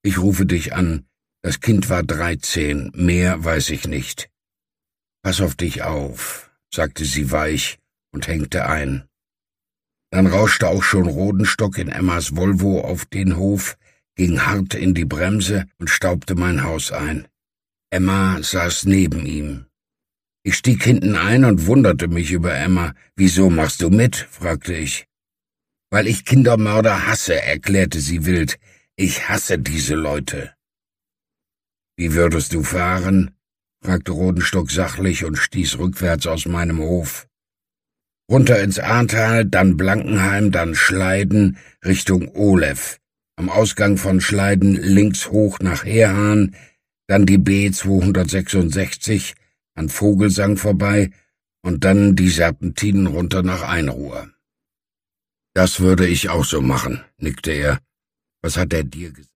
Ich rufe dich an. Das Kind war 13, mehr weiß ich nicht. Pass auf dich auf, sagte sie weich und hängte ein. Dann rauschte auch schon Rodenstock in Emmas Volvo auf den Hof, ging hart in die Bremse und staubte mein Haus ein. Emma saß neben ihm. Ich stieg hinten ein und wunderte mich über Emma. »Wieso machst du mit?« fragte ich. »Weil ich Kindermörder hasse«, erklärte sie wild. »Ich hasse diese Leute.« »Wie würdest du fahren?« fragte Rodenstock sachlich und stieß rückwärts aus meinem Hof. Runter ins Ahrtal, dann Blankenheim, dann Schleiden, Richtung Ohlev. Am Ausgang von Schleiden links hoch nach Heerhahn, dann die B266 an Vogelsang vorbei und dann die Serpentinen runter nach Einruhr. »Das würde ich auch so machen«, nickte er. »Was hat er dir gesagt?«